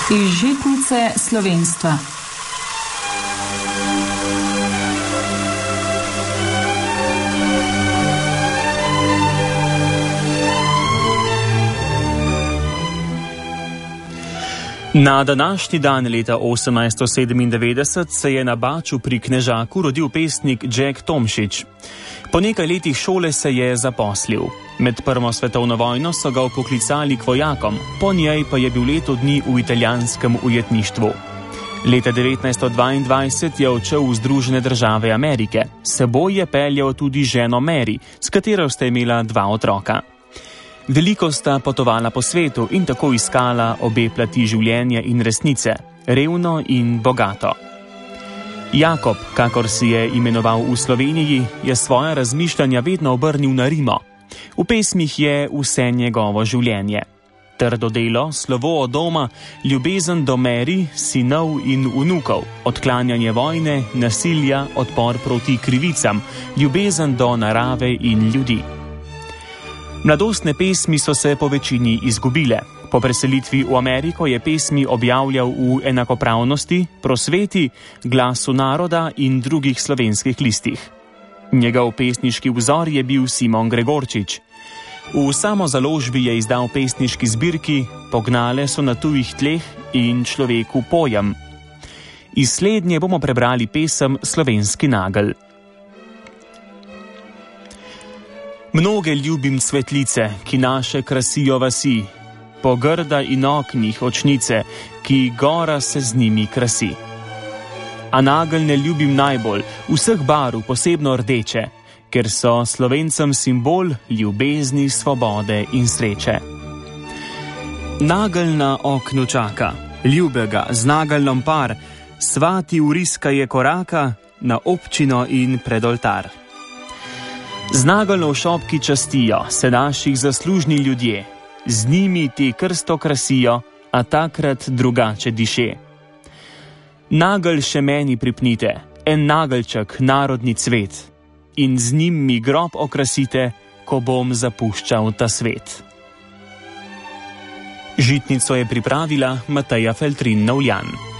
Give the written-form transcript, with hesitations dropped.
Iz žitnice slovenstva. Na današnji dan leta 1897 se je na Baču pri Knežaku rodil pesnik Jack Tomšič. Po nekaj letih šole se je zaposlil. Med prvo svetovno vojno so ga vpoklicali k vojakom, po njej pa je bil leto dni v italijanskem ujetništvu. Leta 1922 je odšel v Združene države Amerike. S seboj je peljal tudi ženo Mary, s katero sta imela 2 otroka. Veliko sta potovala po svetu in tako iskala obe plati življenja in resnice, revno in bogato. Jakob, kakor si je imenoval v Sloveniji, je svoja razmišljanja vedno obrnil na Rimo. V pesmih je vse njegovo življenje. Trdo delo, slovo od doma, ljubezen do Mary, sinov in vnukov, odklanjanje vojne, nasilja, odpor proti krivicam, ljubezen do narave in ljudi. Mladostne pesmi so se po večini izgubile. Po preselitvi v Ameriko je pesmi objavljal v Enakopravnosti, Prosveti, Glasu naroda in drugih slovenskih listih. Njegov pesniški vzor je bil Simon Gregorčič. V samozaložbi je izdal pesniški zbirki Pognale so na tujih tleh in Človeku pojem. Iz slednje bomo prebrali pesem Slovenski nagelj. Mnoge ljubim cvetlice, ki naše krasijo vasi, pogrda in oknih očnice, ki gora se z njimi krasi. A nagelj ne ljubim najbolj, vseh barv, posebno rdeče, ker so Slovencem simbol ljubezni, svobode in sreče. Nagelj na oknu čaka, ljubega z nageljnom par, svati vriska je koraka na občino in pred oltar. Z nageljno v šopki častijo se naših zaslužni ljudje, z njimi ti krsto krasijo, a takrat drugače diše. Nagelj še meni pripnite, en nageljček, narodni cvet, in z njim mi grob okrasite, ko bom zapuščal ta svet. Žitnico je pripravila Mateja Feltrin Novljan.